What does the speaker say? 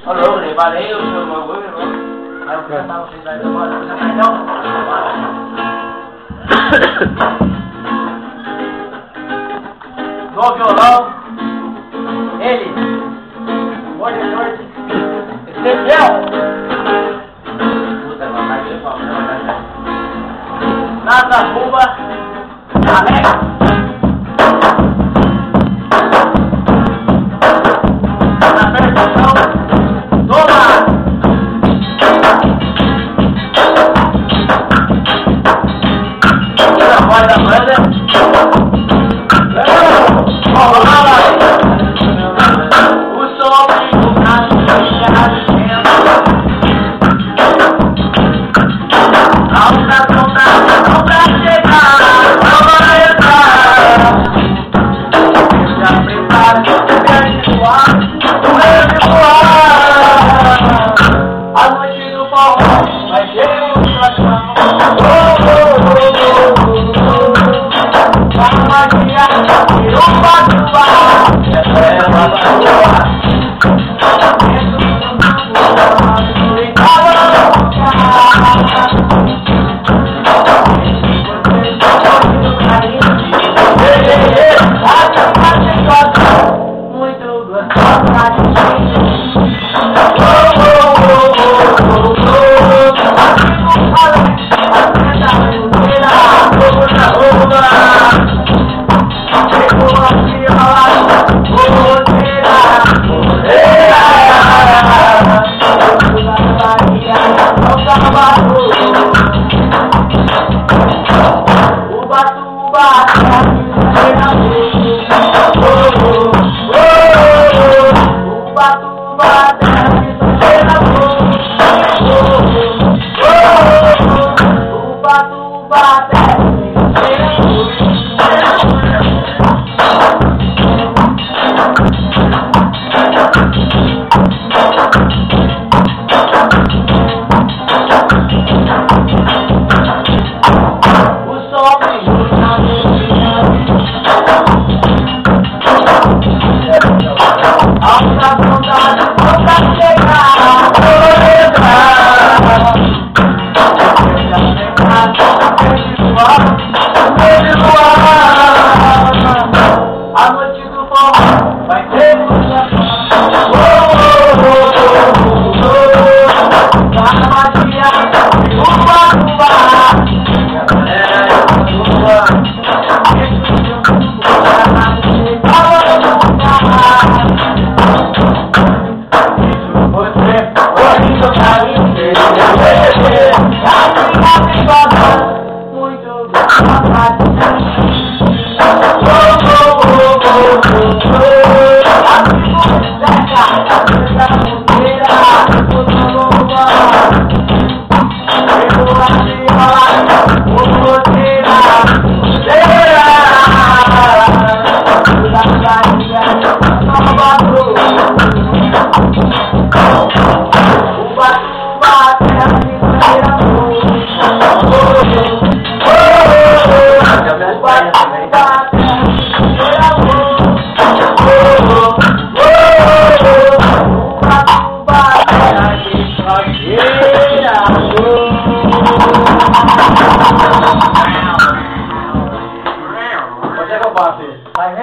Alô, reparei o seu bagulho, irmão. Aí eu fui cantar vocês aí agora, você vai não? No violão, ele, o monitor especial. Puta, não vai ver qual não, Nada Buba, Alex. Na percussão, toma! Na voz da banda. O som do